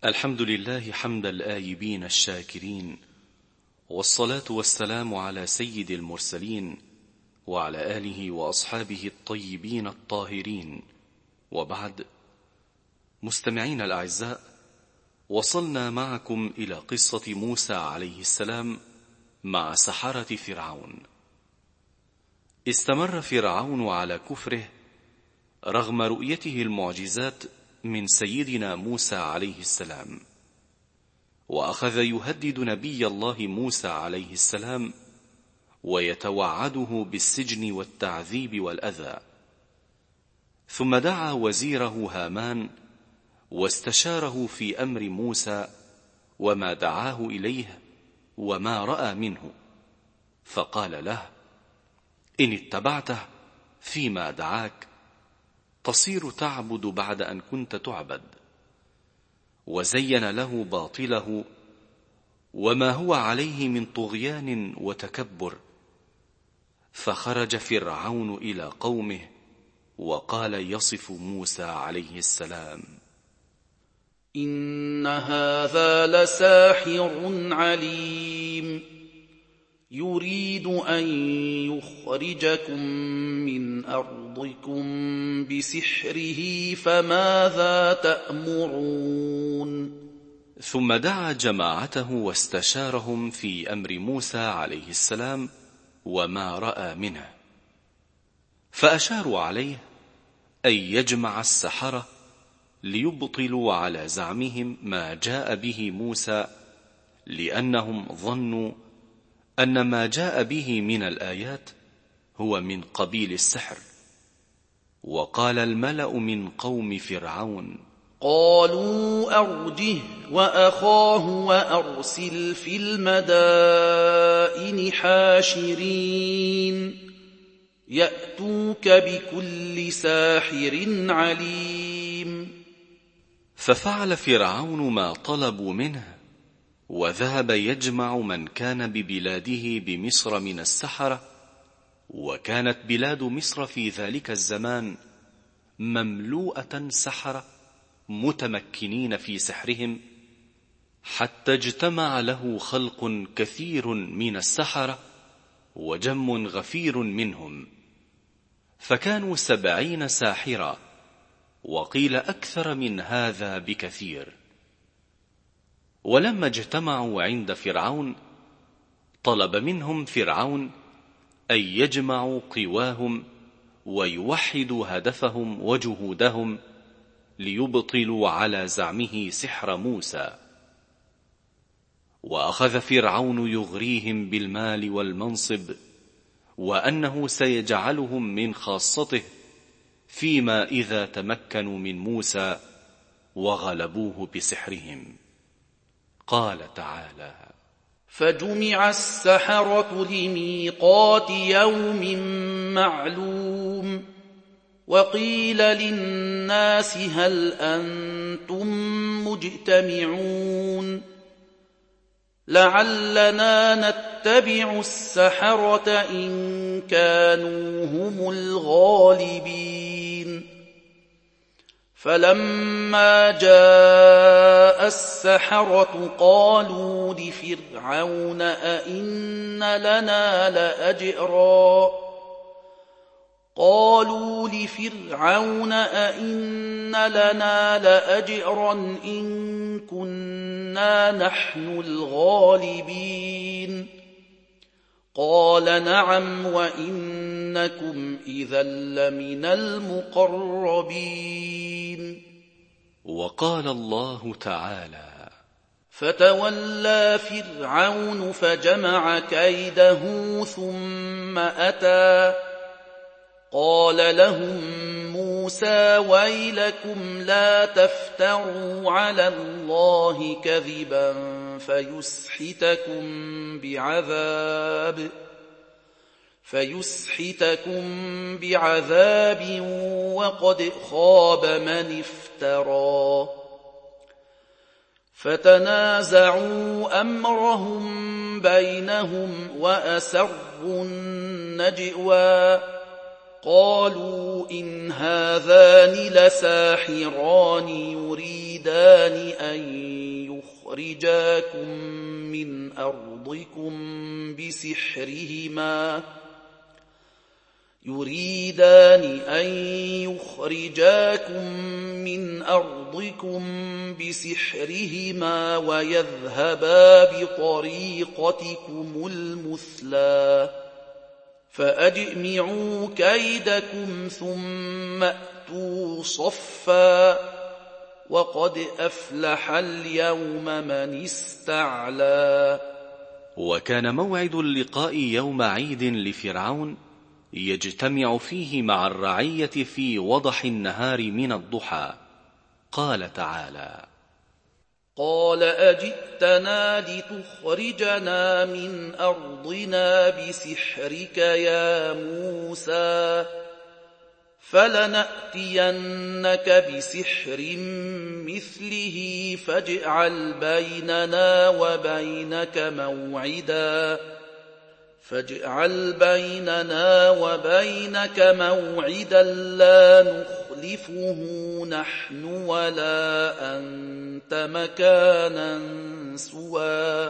الحمد لله حمد الآيبين الشاكرين، والصلاة والسلام على سيد المرسلين وعلى آله وأصحابه الطيبين الطاهرين، وبعد. مستمعين الأعزاء، وصلنا معكم إلى قصة موسى عليه السلام مع سحرة فرعون. استمر فرعون على كفره رغم رؤيته المعجزات من سيدنا موسى عليه السلام، وأخذ يهدد نبي الله موسى عليه السلام ويتوعده بالسجن والتعذيب والأذى. ثم دعا وزيره هامان واستشاره في أمر موسى وما دعاه إليه وما رأى منه، فقال له: إن اتبعته فيما دعاك تصير تعبد بعد أن كنت تعبد. وزين له باطله وما هو عليه من طغيان وتكبر. فخرج فرعون إلى قومه وقال يصف موسى عليه السلام: إن هذا لساحر عليم يريد أن يخرجكم من أرضكم بسحره فماذا تأمرون؟ ثم دعا جماعته واستشارهم في أمر موسى عليه السلام وما رأى منه، فأشاروا عليه أن يجمع السحرة ليبطلوا على زعمهم ما جاء به موسى، لأنهم ظنوا أن ما جاء به من الآيات هو من قبيل السحر. وقال الملأ من قوم فرعون: قالوا أرجه وأخاه وأرسل في المدائن حاشرين يأتوك بكل ساحر عليم. ففعل فرعون ما طلبوا منه، وذهب يجمع من كان ببلاده بمصر من السحرة. وكانت بلاد مصر في ذلك الزمان مملوءة سحرة متمكنين في سحرهم، حتى اجتمع له خلق كثير من السحرة وجم غفير منهم، فكانوا 70 ساحرا، وقيل أكثر من هذا بكثير. ولما اجتمعوا عند فرعون طلب منهم فرعون أن يجمعوا قواهم ويوحدوا هدفهم وجهودهم ليبطلوا على زعمه سحر موسى. وأخذ فرعون يغريهم بالمال والمنصب، وأنه سيجعلهم من خاصته فيما إذا تمكنوا من موسى وغلبوه بسحرهم. قال تعالى: فجمع السحرة لميقات يوم معلوم وقيل للناس هل أنتم مجتمعون لعلنا نتبع السحرة إن كانوا هم الغالبين. فلما جاء السحرة قالوا لفرعون أئن لنا لأجرا إن كنا نحن الغالبين. قال نعم وإنكم إذا لمن المقربين. وقال الله تعالى: فتولى فرعون فجمع كيده ثم أتى قال لهم موسى ويلكم لا تفتروا على الله كذبا فيسحتكم بعذاب وقد خاب من افترى. فتنازعوا أمرهم بينهم وأسروا النجوى قالوا إن هذان لساحران يريدان أن يخرجاكم من أرضكم بسحرهما ويذهبا بطريقتكم المثلى فأجمعوا كيدكم ثم أتوا صفا وقد أفلح اليوم من استعلى. وكان موعد اللقاء يوم عيد لفرعون يجتمع فيه مع الرعية في وضح النهار من الضحى. قال تعالى: قال أجئتنا لتخرجنا من أرضنا بسحرك يا موسى فلنأتينك بسحر مثله فاجعل بيننا وبينك موعدا لا نخلفه نحن ولا أنت مكانا سوى.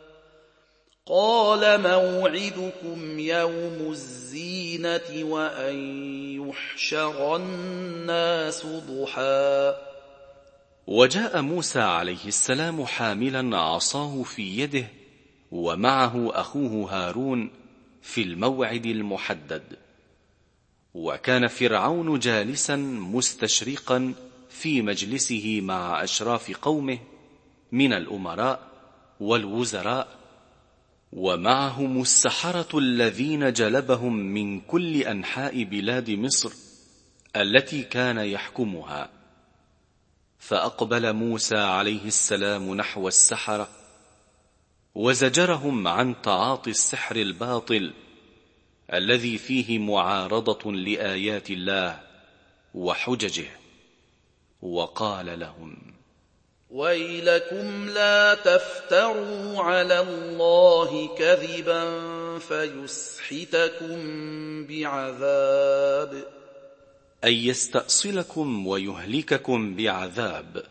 قال موعدكم يوم الزينة وأن يحشر الناس ضحى. وجاء موسى عليه السلام حاملا عصاه في يده ومعه أخوه هارون في الموعد المحدد. وكان فرعون جالسا مستشرقا في مجلسه مع أشراف قومه من الأمراء والوزراء، ومعهم السحرة الذين جلبهم من كل أنحاء بلاد مصر التي كان يحكمها. فأقبل موسى عليه السلام نحو السحرة وزجرهم عن تعاطي السحر الباطل الذي فيه معارضة لآيات الله وحججه، وقال لهم: ويلكم لا تفتروا على الله كذبا فيسحتكم بعذاب، أي يستأصلكم ويهلككم بعذاب.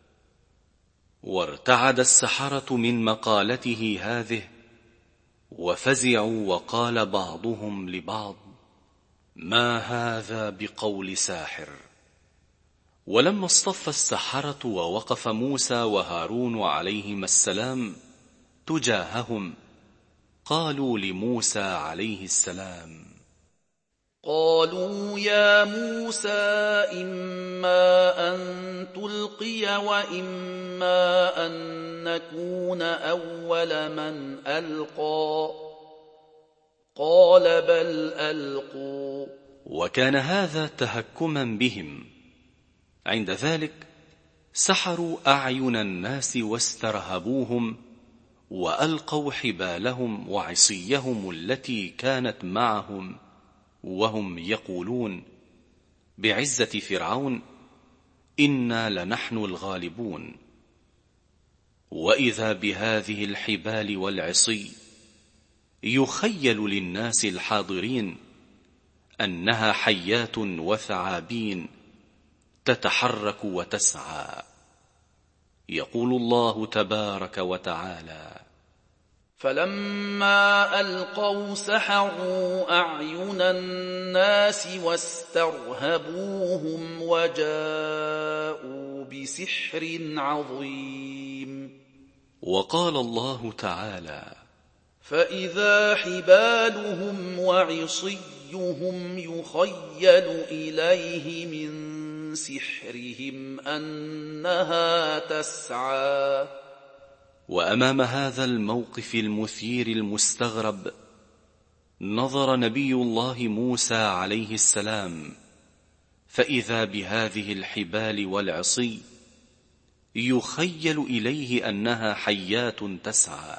وارتعد السحرة من مقالته هذه وفزعوا، وقال بعضهم لبعض: ما هذا بقول ساحر. ولما اصطف السحرة ووقف موسى وهارون عليهما السلام تجاههم، قالوا لموسى عليه السلام: قالوا يا موسى إما أن تلقي وإما أن نكون أول من ألقى. قال بل ألقوا. وكان هذا تهكما بهم. عند ذلك سحروا أعين الناس واسترهبوهم، وألقوا حبالهم وعصيهم التي كانت معهم، وهم يقولون بعزة فرعون: إنا لنحن الغالبون. وإذا بهذه الحبال والعصي يخيل للناس الحاضرين أنها حيات وثعابين تتحرك وتسعى. يقول الله تبارك وتعالى: فلما ألقوا سحروا أعين الناس واسترهبوهم وجاءوا بسحر عظيم. وقال الله تعالى: فإذا حبالهم وعصيهم يخيل إليه من سحرهم أنها تسعى. وأمام هذا الموقف المثير المستغرب نظر نبي الله موسى عليه السلام، فإذا بهذه الحبال والعصي يخيل إليه أنها حيات تسعى،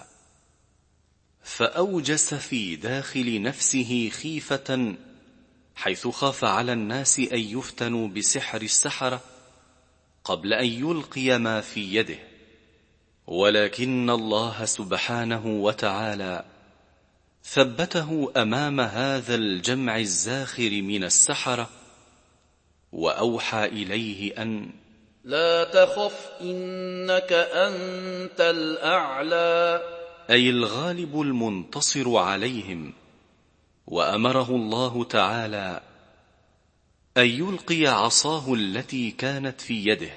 فأوجس في داخل نفسه خيفة، حيث خاف على الناس أن يفتنوا بسحر السحرة قبل أن يلقي ما في يده. ولكن الله سبحانه وتعالى ثبته أمام هذا الجمع الزاخر من السحرة، وأوحى إليه أن لا تخف إنك أنت الأعلى، أي الغالب المنتصر عليهم. وأمره الله تعالى أن يلقي عصاه التي كانت في يده،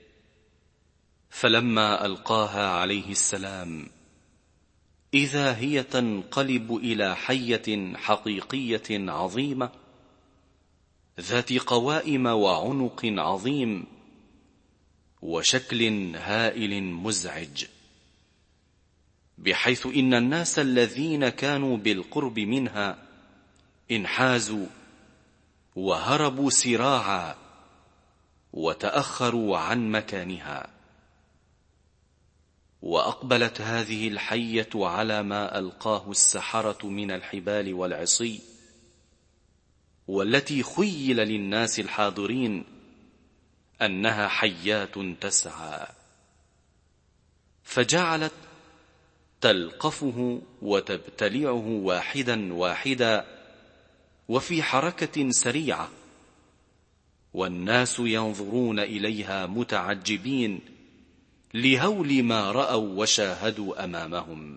فلما ألقاها عليه السلام إذا هي تنقلب إلى حية حقيقية عظيمة ذات قوائم وعنق عظيم وشكل هائل مزعج، بحيث إن الناس الذين كانوا بالقرب منها انحازوا وهربوا سراعا وتأخروا عن مكانها. وأقبلت هذه الحية على ما ألقاه السحرة من الحبال والعصي، والتي خيل للناس الحاضرين أنها حيات تسعى، فجعلت تلقفه وتبتلعه واحدا واحدا وفي حركة سريعة، والناس ينظرون إليها متعجبين لهول ما رأوا وشاهدوا أمامهم.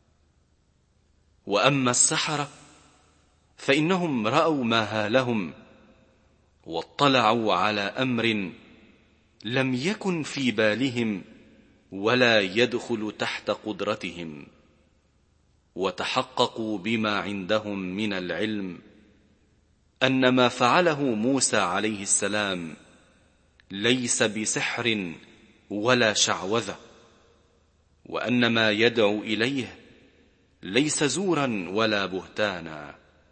وأما السحرة فإنهم رأوا ما هالهم واطلعوا على أمر لم يكن في بالهم ولا يدخل تحت قدرتهم، وتحققوا بما عندهم من العلم أن ما فعله موسى عليه السلام ليس بسحر ولا شعوذة، وأن ما يدعو إليه ليس زورا ولا بهتانا.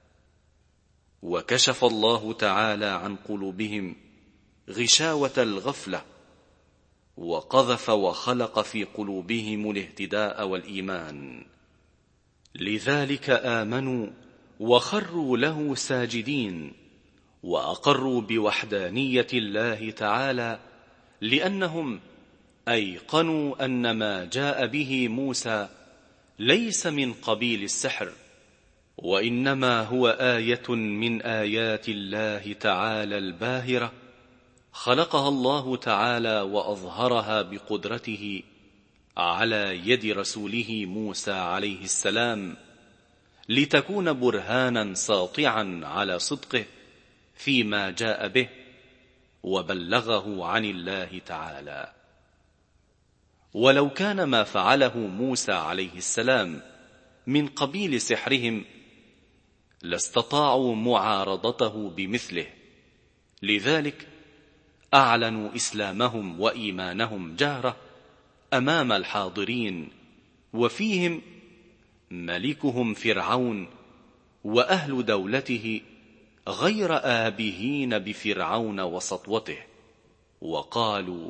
وكشف الله تعالى عن قلوبهم غشاوة الغفلة، وقذف وخلق في قلوبهم الاهتداء والإيمان، لذلك آمنوا وخروا له ساجدين، وأقروا بوحدانية الله تعالى، لأنهم أيقنوا أن ما جاء به موسى ليس من قبيل السحر، وإنما هو آية من آيات الله تعالى الباهرة خلقها الله تعالى وأظهرها بقدرته على يد رسوله موسى عليه السلام، لتكون برهانا ساطعا على صدقه فيما جاء به وبلغه عن الله تعالى. ولو كان ما فعله موسى عليه السلام من قبيل سحرهم لاستطاعوا معارضته بمثله، لذلك أعلنوا إسلامهم وإيمانهم جهرة أمام الحاضرين، وفيهم ملكهم فرعون وأهل دولته غير آبهين بفرعون وسطوته، وقالوا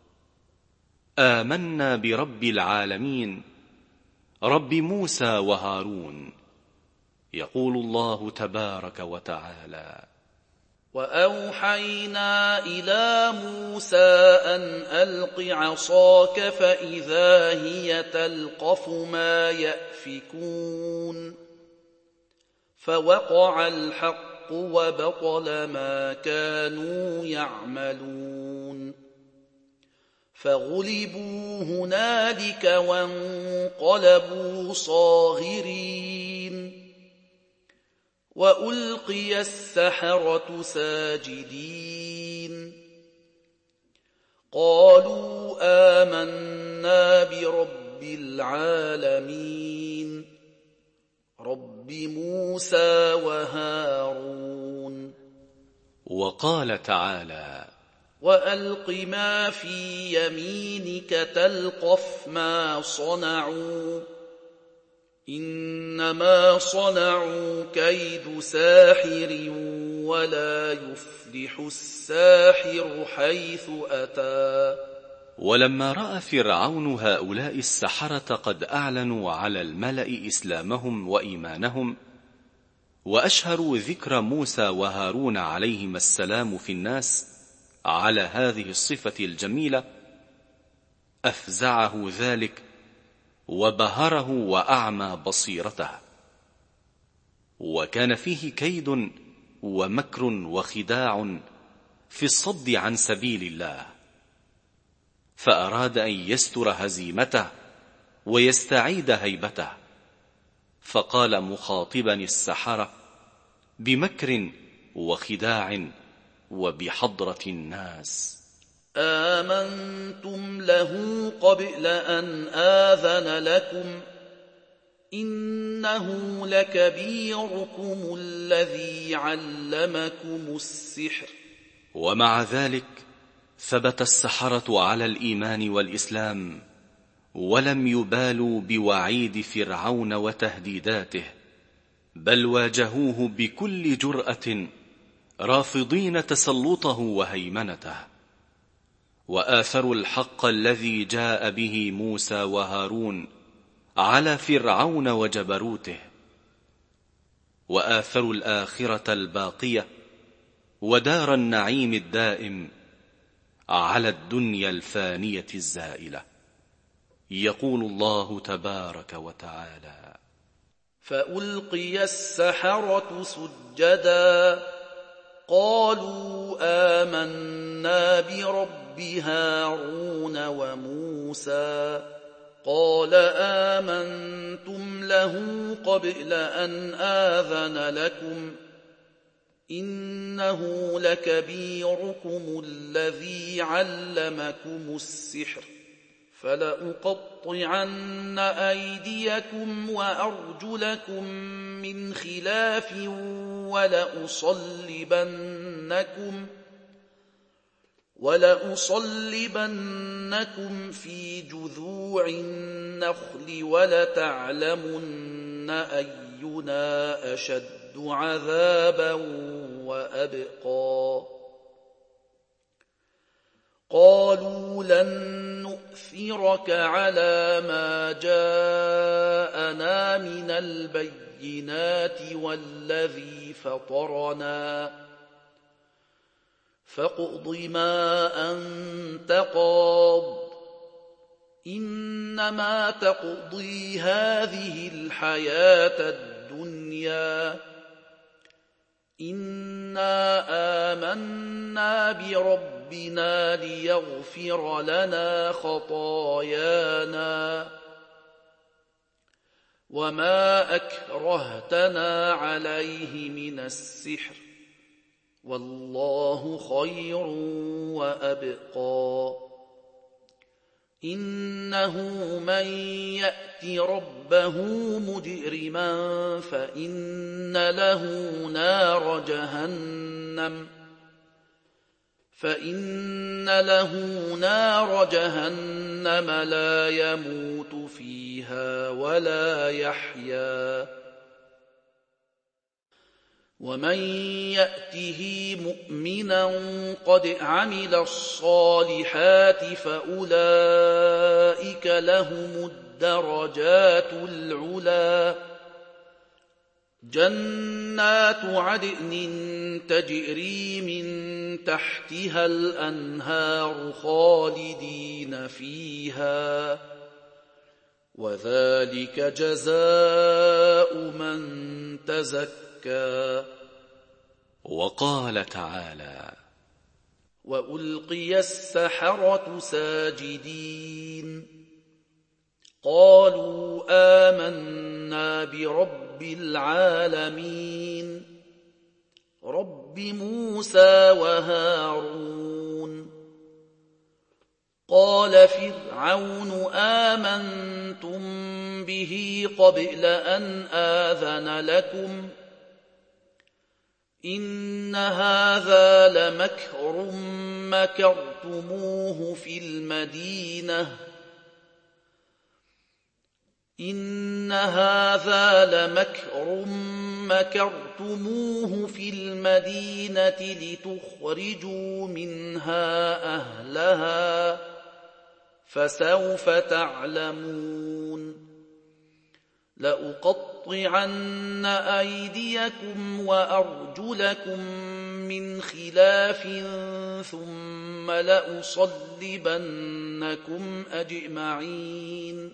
آمنا برب العالمين رب موسى وهارون. يقول الله تبارك وتعالى: وأوحينا إلى موسى أن ألق عصاك فإذا هي تلقف ما يأفكون، فوقع الحق وبطل ما كانوا يعملون، فغلبوا هنالك وانقلبوا صاغرين، وألقي السحرة ساجدين، قالوا آمنا برب العالمين رب موسى وهارون. وقال تعالى: وألق ما في يمينك تلقف ما صنعوا إنما صنعوا كيد ساحر ولا يفلح الساحر حيث أتى. ولما رأى فرعون هؤلاء السحرة قد أعلنوا على الملأ إسلامهم وإيمانهم، وأشهروا ذكر موسى وهارون عليهما السلام في الناس على هذه الصفة الجميلة، أفزعه ذلك وبهره وأعمى بصيرته، وكان فيه كيد ومكر وخداع في الصد عن سبيل الله، فأراد أن يستر هزيمته ويستعيد هيبته، فقال مخاطبا السحرة بمكر وخداع وبحضرة الناس: آمنتم له قبل أن آذن لكم إنه لكبيركم الذي علمكم السحر. ومع ذلك ثبت السحرة على الإيمان والإسلام، ولم يبالوا بوعيد فرعون وتهديداته، بل واجهوه بكل جرأة، رافضين تسلطه وهيمنته، وآثروا الحق الذي جاء به موسى وهارون على فرعون وجبروته، وآثروا الآخرة الباقية ودار النعيم الدائم على الدنيا الفانية الزائلة. يقول الله تبارك وتعالى: فألقي السحرة سجدا قالوا آمنا برب هارون وموسى. قال آمنتم له قبل أن آذن لكم إنه لكبيركم الذي علمكم السحر فلأقطعن أيديكم وأرجلكم من خلاف ولأصلبنكم في جذوع النخل ولتعلمن أينا أشد عذابا وأبقى. قالوا لن نؤثرك على ما جاءنا من البينات والذي فطرنا فاقض ما أنت قاض إنما تقضي هذه الحياة الدنيا إنا آمنا بربنا ليغفر لنا خطايانا وما أكرهتنا عليه من السحر والله خير وأبقى. إنه من يأت ربه مجرما فإن له نار جهنم لا يموت فيها ولا يحيا. ومن يأته مؤمنا قد عمل الصالحات فأولئك لهم الدرجات العلى جنات عدن تجري من تحتها الأنهار خالدين فيها وذلك جزاء من تزكى. وقال تعالى: وألقي السحرة ساجدين قالوا آمنا برب العالمين رب موسى وهارون. قال فرعون آمنتم به قبل أن آذن لكم إن هذا لمكر مكرتموه في المدينة لتخرجوا منها أهلها فسوف تعلمون. لأقطعن أيديكم وأرجلكم من خلاف ثم لأصلبنكم أجمعين.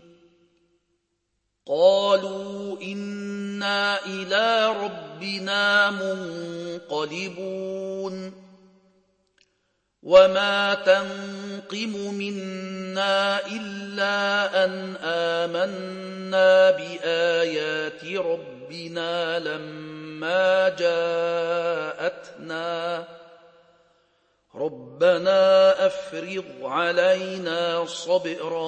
قالوا إنا إلى ربنا منقلبون. وما تنقم منا إلا أن آمنا بآيات ربنا لما جاءتنا ربنا أفرغ علينا صبرا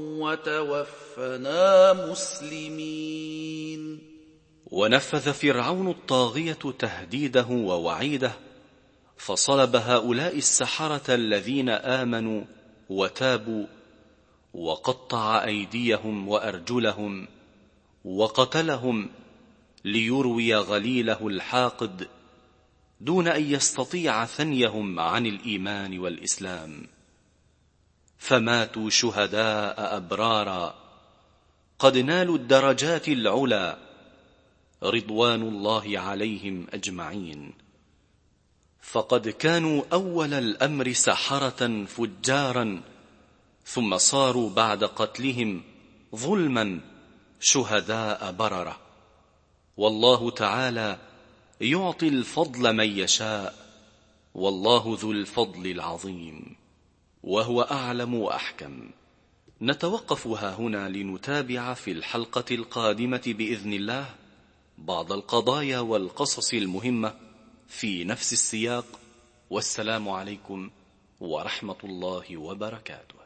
وتوفنا مسلمين. ونفذ فرعون الطاغية تهديده ووعيده، فصلب هؤلاء السحرة الذين آمنوا وتابوا، وقطع أيديهم وأرجلهم وقتلهم ليروي غليله الحاقد دون أن يستطيع ثنيهم عن الإيمان والإسلام، فماتوا شهداء أبرارا قد نالوا الدرجات العلى رضوان الله عليهم أجمعين. فقد كانوا أول الأمر سحرة فجارا، ثم صاروا بعد قتلهم ظلما شهداء بررة. والله تعالى يعطي الفضل من يشاء، والله ذو الفضل العظيم، وهو أعلم وأحكم. نتوقف هاهنا لنتابع في الحلقة القادمة بإذن الله بعض القضايا والقصص المهمة في نفس السياق. والسلام عليكم ورحمة الله وبركاته.